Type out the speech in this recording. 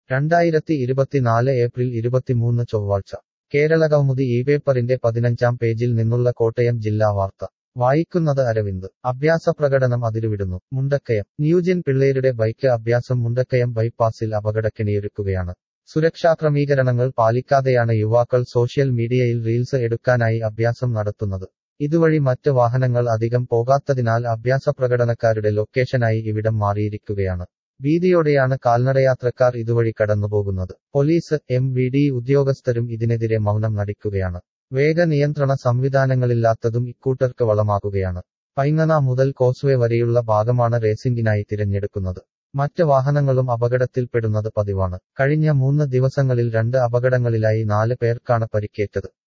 2024 April 23 ചൊവ്വാഴ്ച കേരളകൗമുദി ഇപേപ്പറിന്റെ 15-ാം പേജിൽ നിന്നുള്ള കോട്ടയം ജില്ലാ വാർത്ത വായിക്കുന്നത് അരവിന്ദ് അഭ്യാസപ്രകടനം അതിരുവിടുന്നു മുണ്ടക്കയം ന്യൂജൻ പിള്ളേരുടെ ബൈക്ക് അഭ്യാസം മുണ്ടക്കയം ബൈപ്പാസിൽ അപകടക്കെണിയൊരുക്കുകയാണ് സുരക്ഷാക്രമീകരണങ്ങൾ പാലിക്കാതെയാണ് യുവാക്കൾ സോഷ്യൽ മീഡിയയിൽ റീൽസ് എടുക്കാനായി അഭ്യാസം നടത്തുന്നത് ഇതുവഴി മറ്റ് വാഹനങ്ങൾ അധികം പോകാത്തതിനാൽ അഭ്യാസപ്രകടനക്കാരുടെ ലൊക്കേഷനായി ഇവിടം മാറിയിരിക്കുകയാണ് ഭീതിയോടെയാണ് കാൽനടയാത്രക്കാർ ഇതുവഴി കടന്നുപോകുന്നത് പോലീസ് MVD ഉദ്യോഗസ്ഥരും ഇതിനെതിരെ മൗനം നടിക്കുകയാണ് വേഗ നിയന്ത്രണ സംവിധാനങ്ങളില്ലാത്തതും ഇക്കൂട്ടർക്ക് വളമാകുകയാണ് പൈങ്ങന മുതൽ കോസ്വേ വരെയുള്ള ഭാഗമാണ് റേസിംഗിനായി തിരഞ്ഞെടുക്കുന്നത് മറ്റ് വാഹനങ്ങളും അപകടത്തിൽപ്പെടുന്നത് പതിവാണ് കഴിഞ്ഞ 3 ദിവസങ്ങളിൽ 2 അപകടങ്ങളിലായി 4 പേർക്കാണ് പരിക്കേറ്റത്